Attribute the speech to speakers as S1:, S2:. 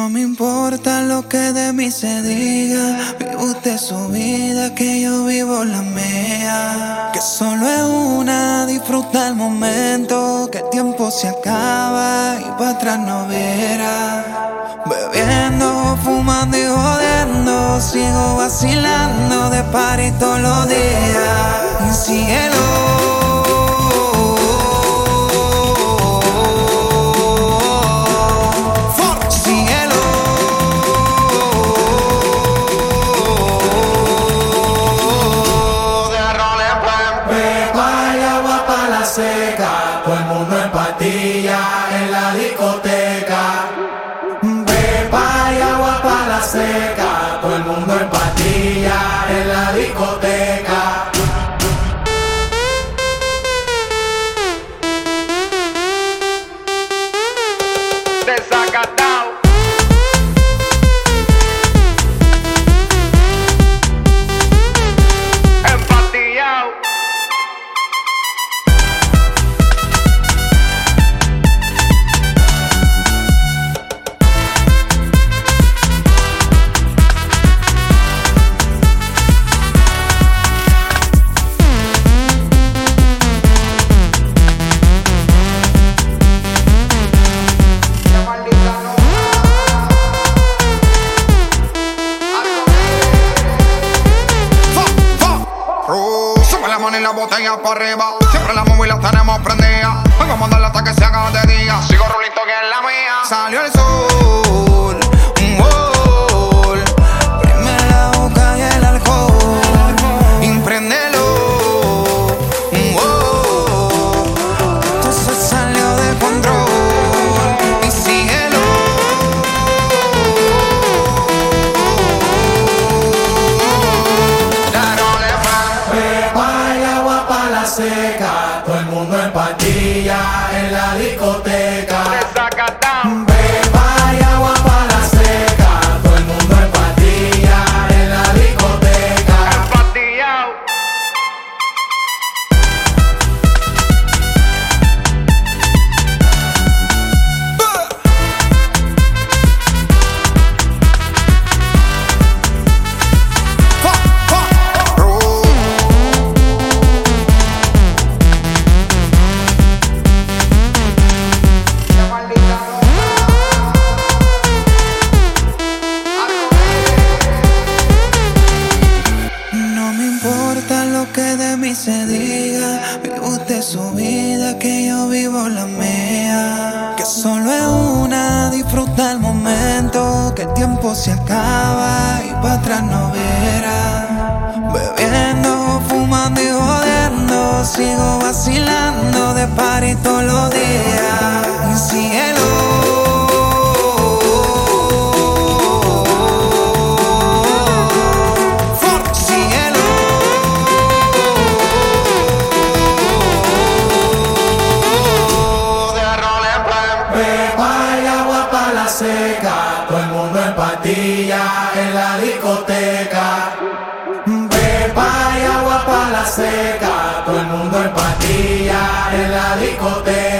S1: No me importa lo que de mí se diga, vive usted su vida, que yo vivo la mía. Que solo es una, disfruta el momento, que el tiempo se acaba y para atrás no verá. Bebiendo, fumando y jodiendo, sigo vacilando de party todos los días. Y síguelo.
S2: Seca, todo el mundo en patilla en la discoteca. Pepa y agua para la seca, todo el mundo en patilla en la discoteca.
S3: Desacatado. Empatillado.
S4: Sube la mano y la botella para arriba. Siempre la móvil la tenemos prendida. Vengo a mandarla hasta que se haga de día. Sigo rulito que es la mía. Salió el sol, un gol. Prime la boca y el alcohol. Impréndelo, un gol. Esto se salió de control. Y síguelo.
S2: Seca, todo el mundo en patilla en la discoteca.
S3: Desacatado.
S2: Pepa y agua para la seca, todo el mundo en patilla en la discoteca.
S3: Empatillado.
S1: Que de mí se diga, vive usted su vida, que yo vivo la mía. Que solo es una, disfruta el momento, que el tiempo se acaba y para atrás no verá. Bebiendo, fumando y jodiendo, sigo vacilando de party todos los días. Y síguelo.
S2: Seca, todo el mundo en patilla en la discoteca. Pepa y agua para la seca, todo el mundo en patilla en la discoteca.